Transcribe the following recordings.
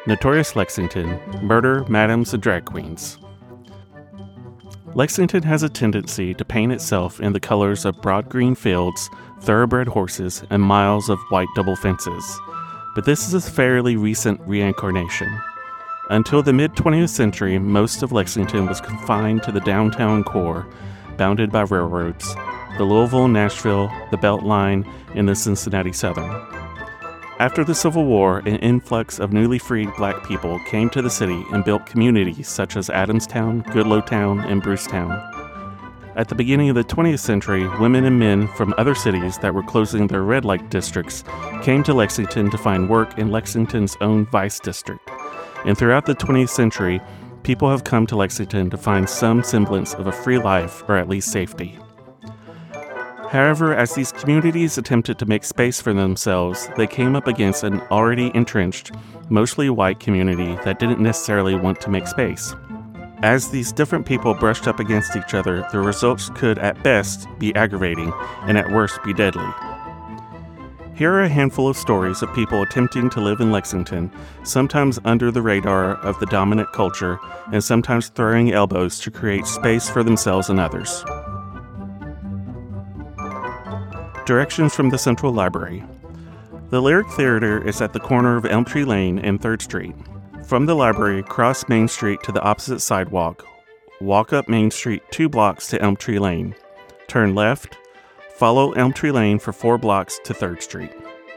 Notorious Lexington, Murder, Madams, and Drag Queens. Lexington has a tendency to paint itself in the colors of broad green fields, thoroughbred horses, and miles of white double fences. But this is a fairly recent reincarnation. Until the mid-20th century, most of Lexington was confined to the downtown core, bounded by railroads, the Louisville, Nashville, the Beltline, and the Cincinnati Southern. After the Civil War, an influx of newly freed black people came to the city and built communities such as Adamstown, Goodloetown, and Brucetown. At the beginning of the 20th century, women and men from other cities that were closing their red light districts came to Lexington to find work in Lexington's own vice district. And throughout the 20th century, people have come to Lexington to find some semblance of a free life or at least safety. However, as these communities attempted to make space for themselves, they came up against an already entrenched, mostly white community that didn't necessarily want to make space. As these different people brushed up against each other, the results could at best be aggravating and at worst be deadly. Here are a handful of stories of people attempting to live in Lexington, sometimes under the radar of the dominant culture and sometimes throwing elbows to create space for themselves and others. Directions from the Central Library. The Lyric Theater is at the corner of Elm Tree Lane and 3rd Street. From the library, cross Main Street to the opposite sidewalk. Walk up Main Street 2 blocks to Elm Tree Lane. Turn left. Follow Elm Tree Lane for 4 blocks to 3rd Street.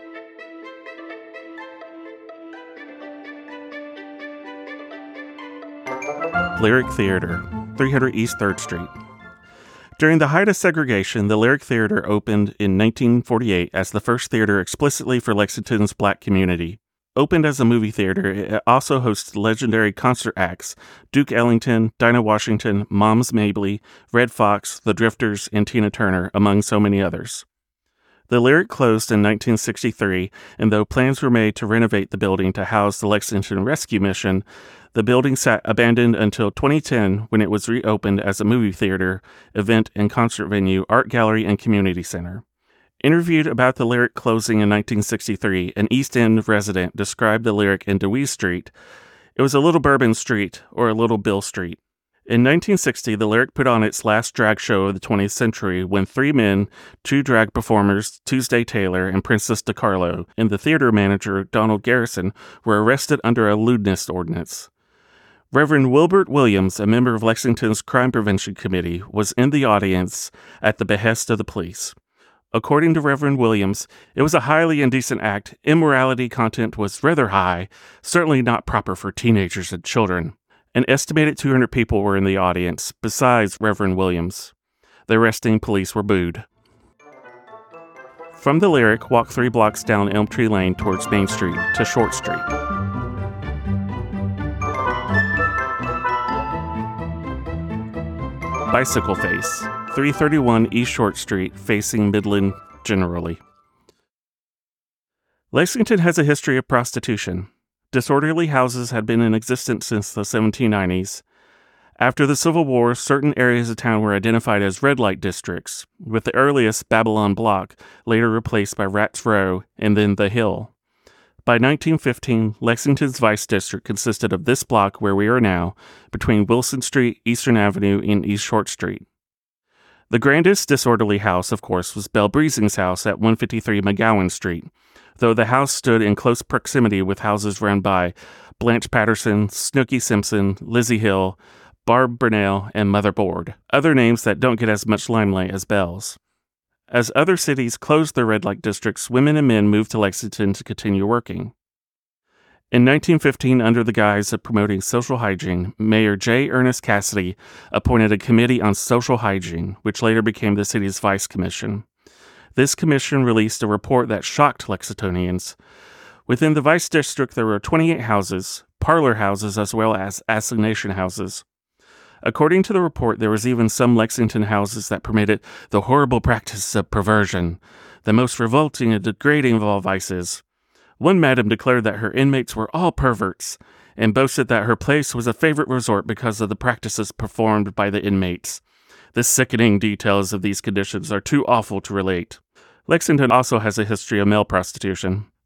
Lyric Theater, 300 East 3rd Street. During the height of segregation, the Lyric Theater opened in 1948 as the first theater explicitly for Lexington's black community. Opened as a movie theater, it also hosts legendary concert acts Duke Ellington, Dinah Washington, Moms Mabley, Red Fox, The Drifters, and Tina Turner, among so many others. The Lyric closed in 1963, and though plans were made to renovate the building to house the Lexington Rescue Mission, the building sat abandoned until 2010 when it was reopened as a movie theater, event and concert venue, art gallery, and community center. Interviewed about the Lyric closing in 1963, an East End resident described the Lyric in Dewey Street. It was a little Bourbon Street or a little Bill Street. In 1960, the Lyric put on its last drag show of the 20th century when 3 men, 2 drag performers, Tuesday Taylor and Princess DiCarlo, and the theater manager, Donald Garrison, were arrested under a lewdness ordinance. Reverend Wilbert Williams, a member of Lexington's Crime Prevention Committee, was in the audience at the behest of the police. According to Reverend Williams, it was a highly indecent act. Immorality content was rather high, certainly not proper for teenagers and children. An estimated 200 people were in the audience, besides Reverend Williams. The arresting police were booed. From the Lyric, walk 3 blocks down Elm Tree Lane towards Main Street to Short Street. Bicycle Face, 331 East Short Street, facing Midland generally. Lexington has a history of prostitution. Disorderly houses had been in existence since the 1790s. After the Civil War, certain areas of town were identified as red light districts, with the earliest Babylon Block later replaced by Rats Row and then The Hill. By 1915, Lexington's Vice District consisted of this block where we are now, between Wilson Street, Eastern Avenue, and East Short Street. The grandest disorderly house, of course, was Belle Breezing's house at 153 McGowan Street, though the house stood in close proximity with houses run by Blanche Patterson, Snooky Simpson, Lizzie Hill, Barb Burnell, and Mother Board, other names that don't get as much limelight as Belle's. As other cities closed their red light districts, women and men moved to Lexington to continue working. In 1915, under the guise of promoting social hygiene, Mayor J. Ernest Cassidy appointed a committee on social hygiene, which later became the city's Vice Commission. This commission released a report that shocked Lexingtonians. Within the Vice District, there were 28 houses, parlor houses as well as assignation houses. According to the report, there was even some Lexington houses that permitted the horrible practice of perversion, the most revolting and degrading of all vices. One madam declared that her inmates were all perverts, and boasted that her place was a favorite resort because of the practices performed by the inmates. The sickening details of these conditions are too awful to relate. Lexington also has a history of male prostitution.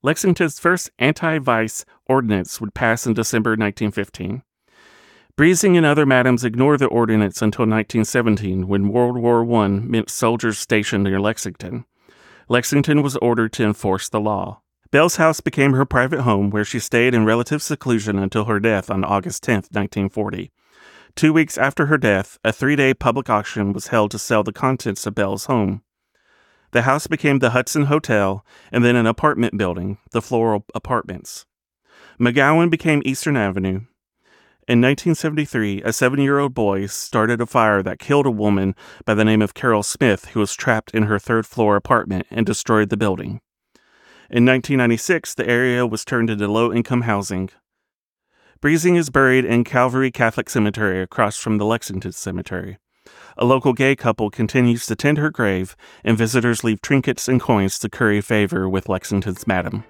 Lexington's first anti-vice ordinance would pass in December 1915. Breesing and other madams ignored the ordinance until 1917, when World War I meant soldiers stationed near Lexington. Lexington was ordered to enforce the law. Belle's house became her private home, where she stayed in relative seclusion until her death on August 10, 1940. 2 weeks after her death, a 3-day public auction was held to sell the contents of Belle's home. The house became the Hudson Hotel and then an apartment building, the Floral Apartments. McGowan became Eastern Avenue. In 1973, a 7-year-old boy started a fire that killed a woman by the name of Carol Smith, who was trapped in her third-floor apartment and destroyed the building. In 1996, the area was turned into low-income housing. Breesing is buried in Calvary Catholic Cemetery across from the Lexington Cemetery. A local gay couple continues to tend her grave, and visitors leave trinkets and coins to curry favor with Lexington's madam.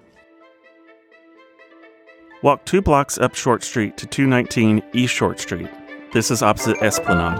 Walk 2 blocks up Short Street to 219 East Short Street. This is opposite Esplanade.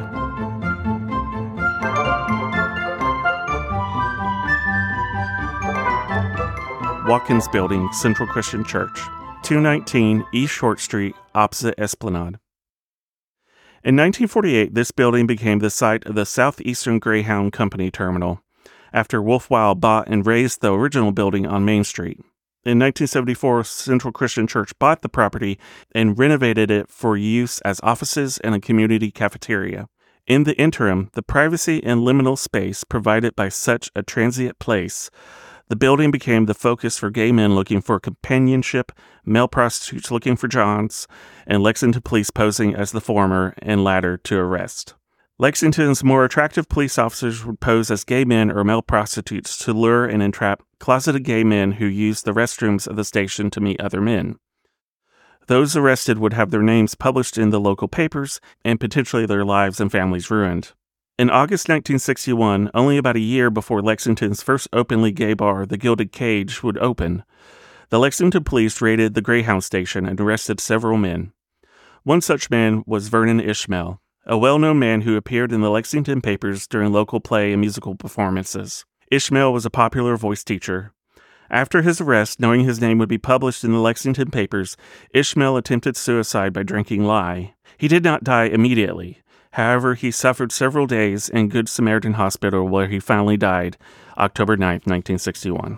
Watkins Building, Central Christian Church, 219 East Short Street, opposite Esplanade. In 1948, this building became the site of the Southeastern Greyhound Company Terminal, after Wolf Wild bought and razed the original building on Main Street. In 1974, Central Christian Church bought the property and renovated it for use as offices and a community cafeteria. In the interim, the privacy and liminal space provided by such a transient place, the building became the focus for gay men looking for companionship, male prostitutes looking for Johns, and Lexington police posing as the former and latter to arrest. Lexington's more attractive police officers would pose as gay men or male prostitutes to lure and entrap closeted gay men who used the restrooms of the station to meet other men. Those arrested would have their names published in the local papers and potentially their lives and families ruined. In August 1961, only about a year before Lexington's first openly gay bar, the Gilded Cage, would open, the Lexington police raided the Greyhound station and arrested several men. One such man was Vernon Ishmael, a well-known man who appeared in the Lexington papers during local play and musical performances. Ishmael was a popular voice teacher. After his arrest, knowing his name would be published in the Lexington papers, Ishmael attempted suicide by drinking lye. He did not die immediately. However, he suffered several days in Good Samaritan Hospital, where he finally died, October 9, 1961.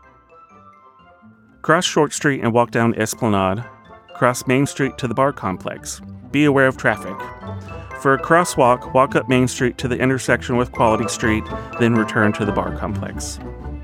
Cross Short Street and walk down Esplanade. Cross Main Street to the bar complex. Be aware of traffic. For a crosswalk, walk up Main Street to the intersection with Quality Street, then return to the bar complex.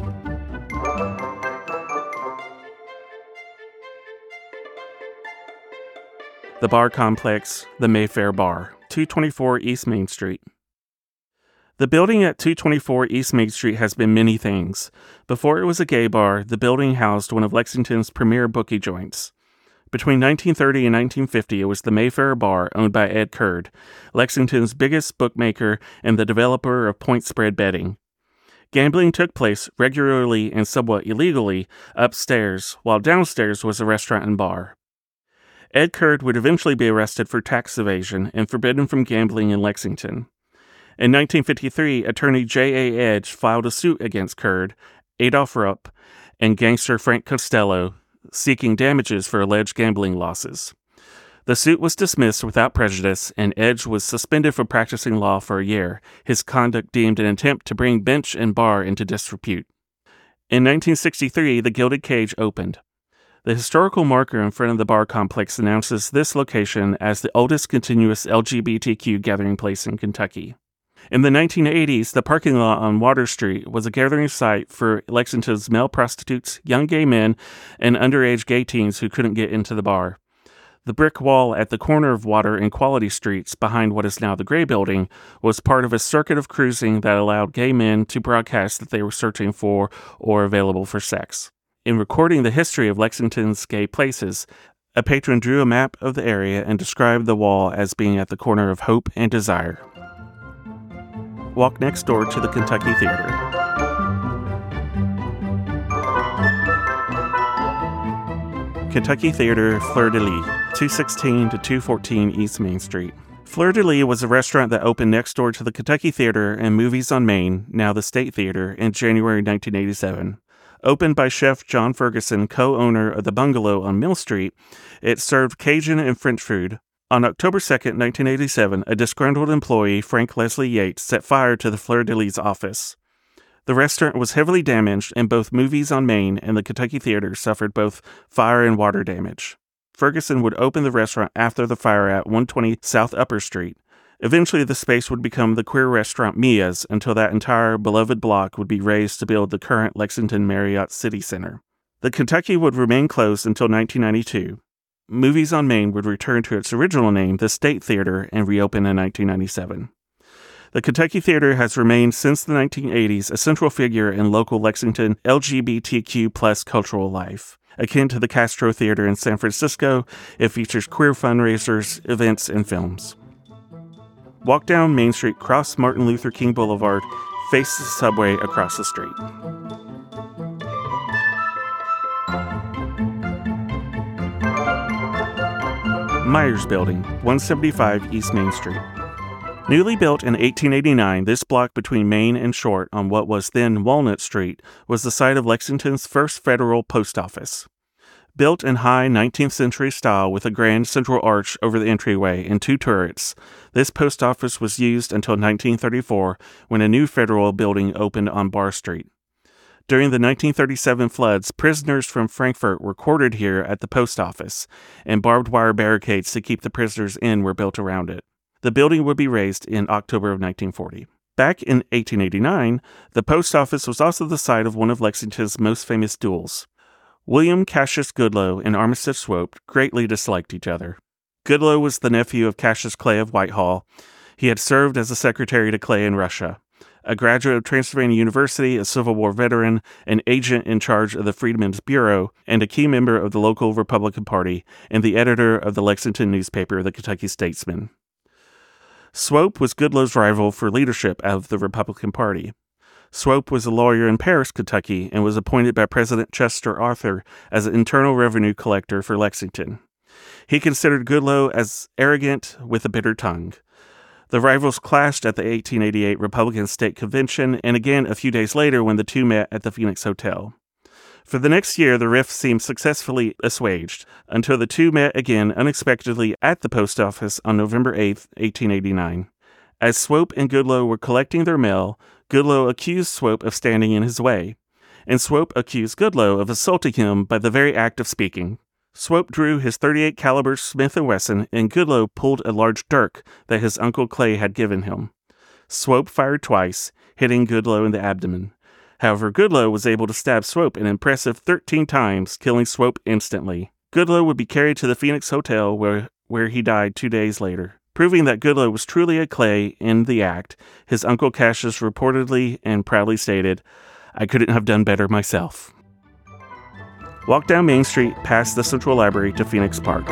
The bar complex, the Mayfair Bar, 224 East Main Street. The building at 224 East Main Street has been many things. Before it was a gay bar, the building housed one of Lexington's premier bookie joints. Between 1930 and 1950, it was the Mayfair Bar, owned by Ed Curd, Lexington's biggest bookmaker and the developer of point spread betting. Gambling took place regularly and somewhat illegally upstairs, while downstairs was a restaurant and bar. Ed Curd would eventually be arrested for tax evasion and forbidden from gambling in Lexington. In 1953, attorney J.A. Edge filed a suit against Curd, Adolph Rupp, and gangster Frank Costello, seeking damages for alleged gambling losses. The suit was dismissed without prejudice, and Edge was suspended from practicing law for a year, his conduct deemed an attempt to bring bench and bar into disrepute. In 1963, the Gilded Cage opened. The historical marker in front of the bar complex announces this location as the oldest continuous LGBTQ gathering place in Kentucky. In the 1980s, the parking lot on Water Street was a gathering site for Lexington's male prostitutes, young gay men, and underage gay teens who couldn't get into the bar. The brick wall at the corner of Water and Quality Streets, behind what is now the Gray Building, was part of a circuit of cruising that allowed gay men to broadcast that they were searching for or available for sex. In recording the history of Lexington's gay places, a patron drew a map of the area and described the wall as being at the corner of Hope and Desire. Walk next door to the Kentucky Theater. Kentucky Theater, Fleur-de-Lis, 216 to 214 East Main Street. Fleur-de-Lis was a restaurant that opened next door to the Kentucky Theater and Movies on Main, now the State Theater, in January 1987. Opened by chef John Ferguson, co-owner of the Bungalow on Mill Street, it served Cajun and French food. On October 2, 1987, a disgruntled employee, Frank Leslie Yates, set fire to the Fleur-de-Lis office. The restaurant was heavily damaged, and both Movies on Main and the Kentucky Theater suffered both fire and water damage. Ferguson would open the restaurant after the fire at 120 South Upper Street. Eventually, the space would become the queer restaurant Mia's until that entire beloved block would be razed to build the current Lexington Marriott City Center. The Kentucky would remain closed until 1992. Movies on Main would return to its original name, the State Theater, and reopen in 1997. The Kentucky Theater has remained since the 1980s a central figure in local Lexington LGBTQ+ cultural life. Akin to the Castro Theater in San Francisco, it features queer fundraisers, events, and films. Walk down Main Street, cross Martin Luther King Boulevard, face the subway across the street. Myers Building, 175 East Main Street. Newly built in 1889, this block between Main and Short on what was then Walnut Street was the site of Lexington's first federal post office. Built in high 19th century style with a grand central arch over the entryway and 2 turrets, this post office was used until 1934 when a new federal building opened on Barr Street. During the 1937 floods, prisoners from Frankfort were quartered here at the post office, and barbed wire barricades to keep the prisoners in were built around it. The building would be razed in October of 1940. Back in 1889, the post office was also the site of one of Lexington's most famous duels. William Cassius Goodloe and Armistead Swope greatly disliked each other. Goodloe was the nephew of Cassius Clay of Whitehall. He had served as a secretary to Clay in Russia. A graduate of Transylvania University, a Civil War veteran, an agent in charge of the Freedmen's Bureau, and a key member of the local Republican Party, and the editor of the Lexington newspaper, the Kentucky Statesman. Swope was Goodloe's rival for leadership of the Republican Party. Swope was a lawyer in Paris, Kentucky, and was appointed by President Chester Arthur as an internal revenue collector for Lexington. He considered Goodloe as arrogant with a bitter tongue. The rivals clashed at the 1888 Republican State Convention and again a few days later when the two met at the Phoenix Hotel. For the next year, the rift seemed successfully assuaged, until the two met again unexpectedly at the post office on November 8, 1889. As Swope and Goodloe were collecting their mail, Goodloe accused Swope of standing in his way, and Swope accused Goodloe of assaulting him by the very act of speaking. Swope drew his .38 caliber Smith & Wesson, and Goodloe pulled a large dirk that his uncle Clay had given him. Swope fired twice, hitting Goodloe in the abdomen. However, Goodloe was able to stab Swope an impressive 13 times, killing Swope instantly. Goodloe would be carried to the Phoenix Hotel, where he died 2 days later. Proving that Goodloe was truly a Clay in the act, his uncle Cassius reportedly and proudly stated, "I couldn't have done better myself." Walk down Main Street past the Central Library to Phoenix Park.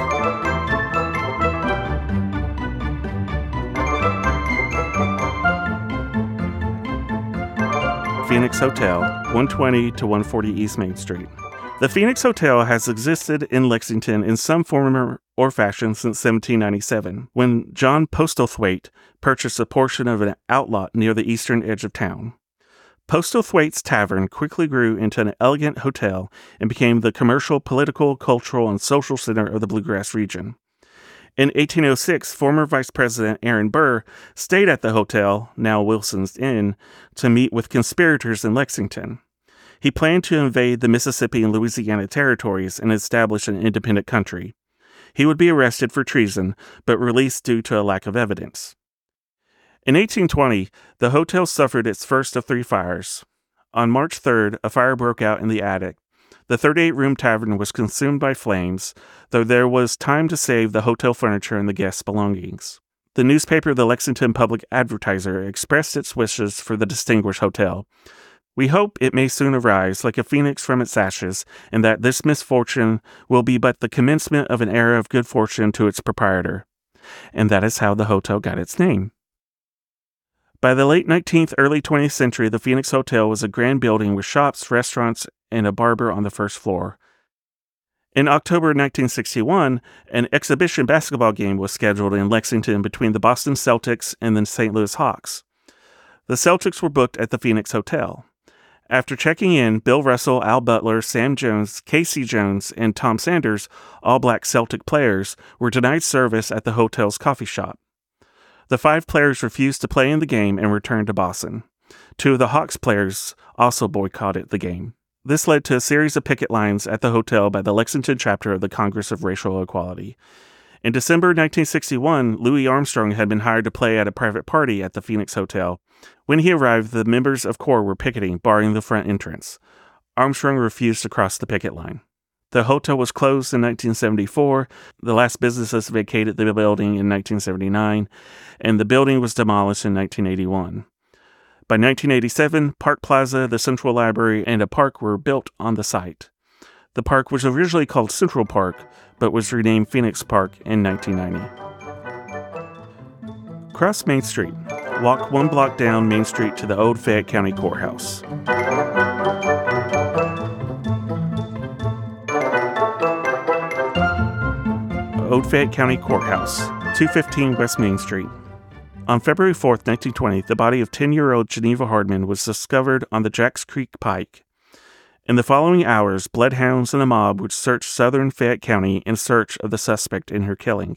Phoenix Hotel, 120 to 140 East Main Street. The Phoenix Hotel has existed in Lexington in some form or fashion since 1797, when John Postlethwaite purchased a portion of an outlot near the eastern edge of town. Postlethwaite's Tavern quickly grew into an elegant hotel and became the commercial, political, cultural, and social center of the Bluegrass region. In 1806, former Vice President Aaron Burr stayed at the hotel, now Wilson's Inn, to meet with conspirators in Lexington. He planned to invade the Mississippi and Louisiana territories and establish an independent country. He would be arrested for treason, but released due to a lack of evidence. In 1820, the hotel suffered its first of 3 fires. On March 3rd, a fire broke out in the attic. The 38-room tavern was consumed by flames, though there was time to save the hotel furniture and the guests' belongings. The newspaper The Lexington Public Advertiser expressed its wishes for the distinguished hotel. "We hope it may soon arise like a phoenix from its ashes, and that this misfortune will be but the commencement of an era of good fortune to its proprietor." And that is how the hotel got its name. By the late 19th, early 20th century, the Phoenix Hotel was a grand building with shops, restaurants, and a barber on the first floor. In October 1961, an exhibition basketball game was scheduled in Lexington between the Boston Celtics and the St. Louis Hawks. The Celtics were booked at the Phoenix Hotel. After checking in, Bill Russell, Al Butler, Sam Jones, Casey Jones, and Tom Sanders, all black Celtic players, were denied service at the hotel's coffee shop. The 5 players refused to play in the game and returned to Boston. 2 of the Hawks players also boycotted the game. This led to a series of picket lines at the hotel by the Lexington chapter of the Congress of Racial Equality. In December 1961, Louis Armstrong had been hired to play at a private party at the Phoenix Hotel. When he arrived, the members of CORE were picketing, barring the front entrance. Armstrong refused to cross the picket line. The hotel was closed in 1974, the last businesses vacated the building in 1979, and the building was demolished in 1981. By 1987, Park Plaza, the Central Library, and a park were built on the site. The park was originally called Central Park, but was renamed Phoenix Park in 1990. Cross Main Street. Walk 1 block down Main Street to the old Fayette County Courthouse. Old Fayette County Courthouse, 215 West Main Street. On February 4, 1920, the body of 10-year-old Geneva Hardman was discovered on the Jacks Creek Pike. In the following hours, bloodhounds and a mob would search southern Fayette County in search of the suspect in her killing.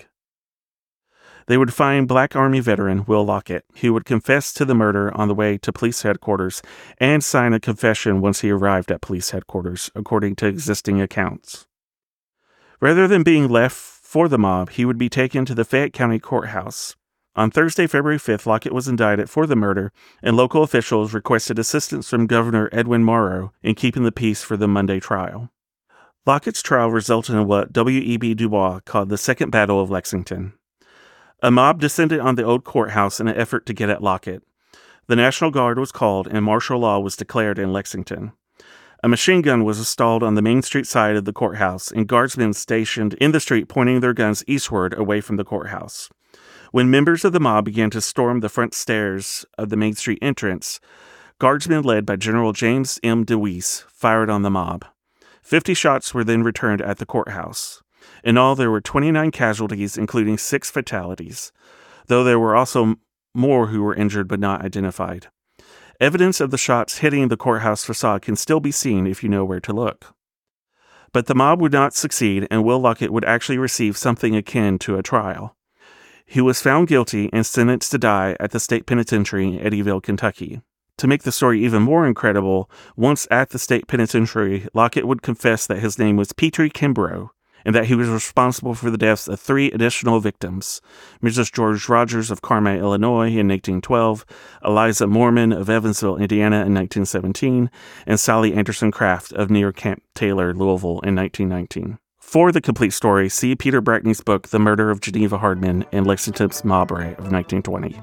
They would find Black Army veteran Will Lockett, who would confess to the murder on the way to police headquarters and sign a confession once he arrived at police headquarters, according to existing accounts. Rather than being left for the mob, he would be taken to the Fayette County Courthouse. On Thursday, February 5th, Lockett was indicted for the murder, and local officials requested assistance from Governor Edwin Morrow in keeping the peace for the Monday trial. Lockett's trial resulted in what W.E.B. Du Bois called the Second Battle of Lexington. A mob descended on the old courthouse in an effort to get at Lockett. The National Guard was called, and martial law was declared in Lexington. A machine gun was installed on the Main Street side of the courthouse, and guardsmen stationed in the street pointing their guns eastward away from the courthouse. When members of the mob began to storm the front stairs of the Main Street entrance, guardsmen led by General James M. DeWeese fired on the mob. 50 shots were then returned at the courthouse. In all, there were 29 casualties, including 6 fatalities, though there were also more who were injured but not identified. Evidence of the shots hitting the courthouse facade can still be seen if you know where to look. But the mob would not succeed, and Will Lockett would actually receive something akin to a trial. He was found guilty and sentenced to die at the state penitentiary in Eddyville, Kentucky. To make the story even more incredible, once at the state penitentiary, Lockett would confess that his name was Petrie Kimbrough, and that he was responsible for the deaths of 3 additional victims: Mrs. George Rogers of Carmi, Illinois in 1812, Eliza Moorman of Evansville, Indiana in 1917, and Sally Anderson Craft of near Camp Taylor, Louisville in 1919. For the complete story, see Peter Brackney's book, The Murder of Geneva Hardman and Lexington's Mob Riot of 1920.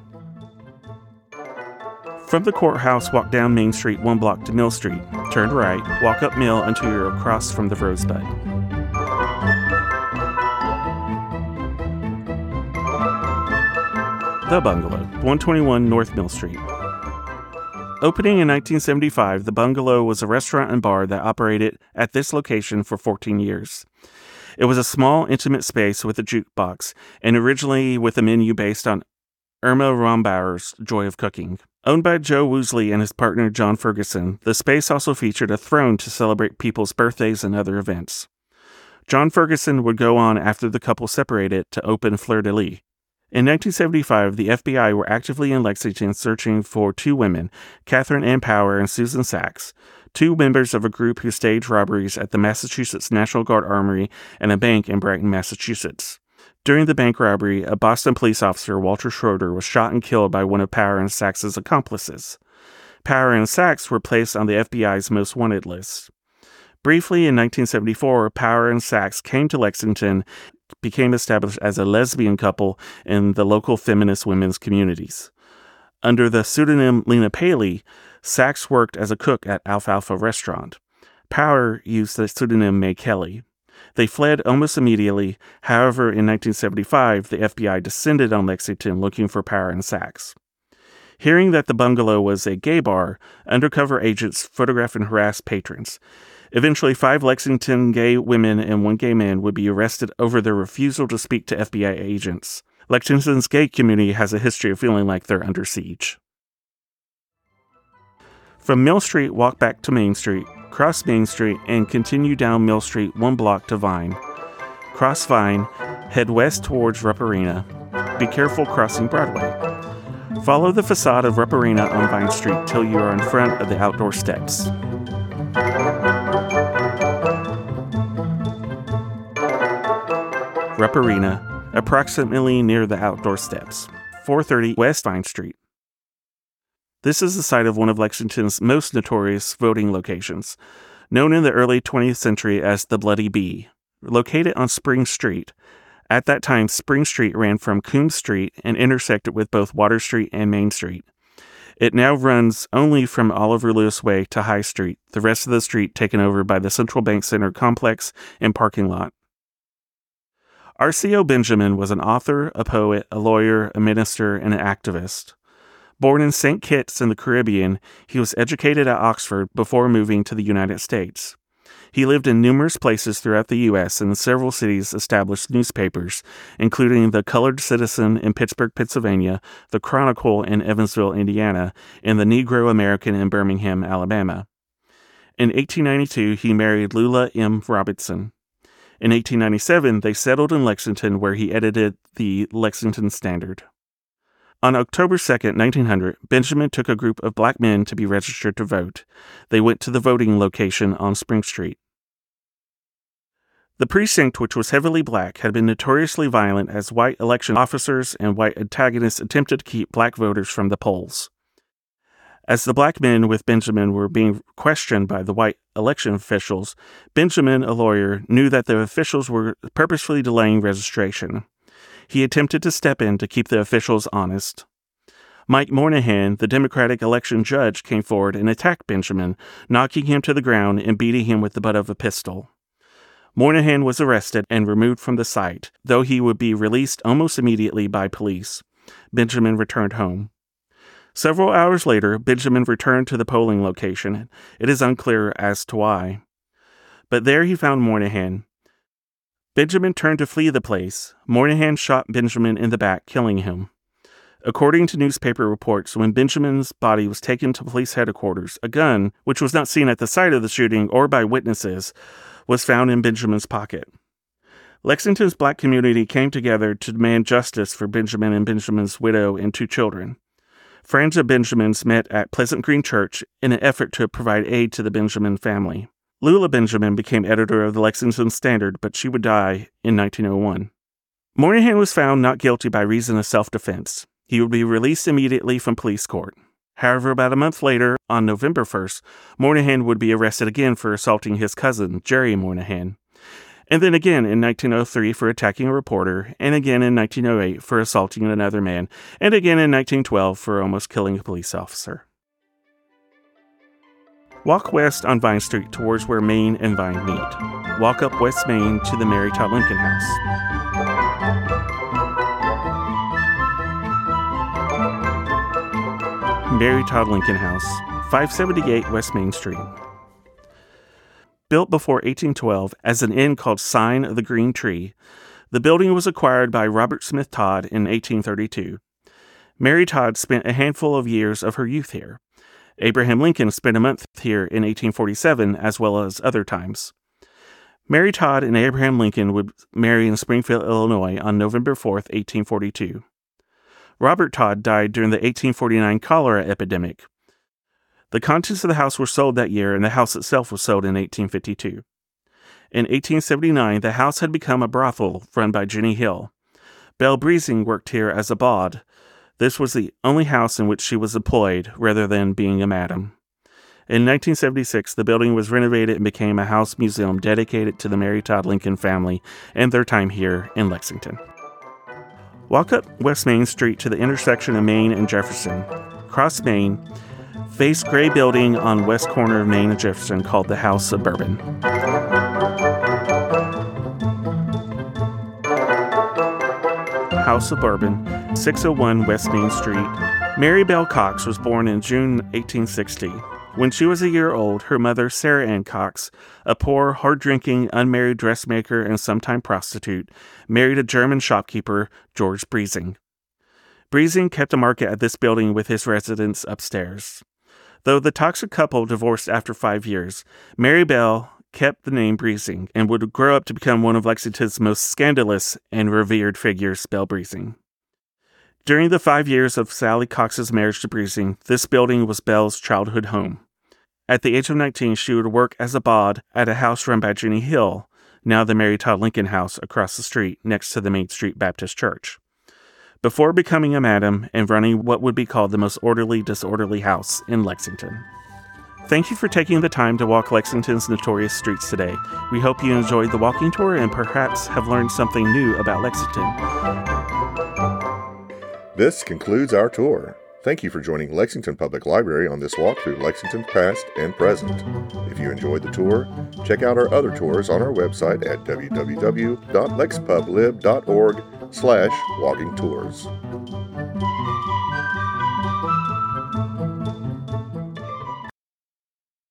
From the courthouse, walk down Main Street 1 block to Mill Street. Turn right, walk up Mill until you're across from the Rosebud. The Bungalow, 121 North Mill Street. Opening in 1975, The Bungalow was a restaurant and bar that operated at this location for 14 years. It was a small, intimate space with a jukebox, and originally with a menu based on Irma Rombauer's Joy of Cooking. Owned by Joe Woosley and his partner John Ferguson, the space also featured a throne to celebrate people's birthdays and other events. John Ferguson would go on after the couple separated to open Fleur de Lis. In 1975, the FBI were actively in Lexington searching for 2 women, Catherine Ann Power and Susan Sachs, 2 members of a group who staged robberies at the Massachusetts National Guard Armory and a bank in Brighton, Massachusetts. During the bank robbery, a Boston police officer, Walter Schroeder, was shot and killed by one of Power and Sachs' accomplices. Power and Sachs were placed on the FBI's most wanted list. Briefly, in 1974, Power and Sachs came to Lexington, became established as a lesbian couple in the local feminist women's communities. Under the pseudonym Lena Paley, Sachs worked as a cook at Alfalfa Restaurant. Power used the pseudonym May Kelly. They fled almost immediately. However, in 1975, the FBI descended on Lexington looking for Power and Sachs. Hearing that the Bungalow was a gay bar, undercover agents photographed and harassed patrons. Eventually, 5 Lexington gay women and 1 gay man would be arrested over their refusal to speak to FBI agents. Lexington's gay community has a history of feeling like they're under siege. From Mill Street, walk back to Main Street, cross Main Street, and continue down Mill Street 1 block to Vine. Cross Vine, head west towards Rupp Arena. Be careful crossing Broadway. Follow the facade of Rupp Arena on Vine Street till you are in front of the outdoor steps. Rupp Arena, approximately near the outdoor steps. 430 West Vine Street. This is the site of one of Lexington's most notorious voting locations, known in the early 20th century as the Bloody Bee. Located on Spring Street. At that time, Spring Street ran from Coombs Street and intersected with both Water Street and Main Street. It now runs only from Oliver Lewis Way to High Street, the rest of the street taken over by the Central Bank Center complex and parking lot. R.C.O. Benjamin was an author, a poet, a lawyer, a minister, and an activist. Born in St. Kitts in the Caribbean, he was educated at Oxford before moving to the United States. He lived in numerous places throughout the U.S. and in several cities established newspapers, including the Colored Citizen in Pittsburgh, Pennsylvania, the Chronicle in Evansville, Indiana, and the Negro American in Birmingham, Alabama. In 1892, he married Lula M. Robinson. In 1897, they settled in Lexington, where he edited the Lexington Standard. On October 2, 1900, Benjamin took a group of black men to be registered to vote. They went to the voting location on Spring Street. The precinct, which was heavily black, had been notoriously violent as white election officers and white antagonists attempted to keep black voters from the polls. As the black men with Benjamin were being questioned by the white election officials, Benjamin, a lawyer, knew that the officials were purposefully delaying registration. He attempted to step in to keep the officials honest. Mike Moynihan, the Democratic election judge, came forward and attacked Benjamin, knocking him to the ground and beating him with the butt of a pistol. Moynihan was arrested and removed from the site, though he would be released almost immediately by police. Benjamin returned home. Several hours later, Benjamin returned to the polling location. It is unclear as to why. But there he found Moynihan. Benjamin turned to flee the place. Moynihan shot Benjamin in the back, killing him. According to newspaper reports, when Benjamin's body was taken to police headquarters, a gun, which was not seen at the site of the shooting or by witnesses, was found in Benjamin's pocket. Lexington's black community came together to demand justice for Benjamin and Benjamin's widow and 2 children. Friends of Benjamin's met at Pleasant Green Church in an effort to provide aid to the Benjamin family. Lula Benjamin became editor of the Lexington Standard, but she would die in 1901. Moynihan was found not guilty by reason of self-defense. He would be released immediately from police court. However, about a month later, on November 1st, Moynihan would be arrested again for assaulting his cousin, Jerry Moynihan. And then again in 1903 for attacking a reporter, and again in 1908 for assaulting another man, and again in 1912 for almost killing a police officer. Walk west on Vine Street towards where Main and Vine meet. Walk up West Main to the Mary Todd Lincoln House. Mary Todd Lincoln House, 578 West Main Street. Built before 1812 as an inn called Sign of the Green Tree, the building was acquired by Robert Smith Todd in 1832. Mary Todd spent a handful of years of her youth here. Abraham Lincoln spent a month here in 1847, as well as other times. Mary Todd and Abraham Lincoln would marry in Springfield, Illinois on November 4, 1842. Robert Todd died during the 1849 cholera epidemic. The contents of the house were sold that year, and the house itself was sold in 1852. In 1879, the house had become a brothel run by Jenny Hill. Belle Breezing worked here as a bawd. This was the only house in which she was employed, rather than being a madam. In 1976, the building was renovated and became a house museum dedicated to the Mary Todd Lincoln family and their time here in Lexington. Walk up West Main Street to the intersection of Main and Jefferson. Cross Main, face gray building on west corner of Main and Jefferson called the House of Bourbon. House of Bourbon, 601 West Main Street. Mary Bell Cox was born in June 1860. When she was a year old, her mother, Sarah Ann Cox, a poor, hard-drinking, unmarried dressmaker and sometime prostitute, married a German shopkeeper, George Breezing. Breezing kept a market at this building with his residence upstairs. Though the toxic couple divorced after 5 years, Mary Bell kept the name Breesing and would grow up to become one of Lexington's most scandalous and revered figures, Bell Breesing. During the 5 years of Sally Cox's marriage to Breesing, this building was Bell's childhood home. At the age of 19, she would work as a bod at a house run by Jenny Hill, now the Mary Todd Lincoln House across the street next to the Main Street Baptist Church, before becoming a madam and running what would be called the most orderly, disorderly house in Lexington. Thank you for taking the time to walk Lexington's notorious streets today. We hope you enjoyed the walking tour and perhaps have learned something new about Lexington. This concludes our tour. Thank you for joining Lexington Public Library on this walk through Lexington's past and present. If you enjoyed the tour, check out our other tours on our website at www.lexpublib.org/walkingtours.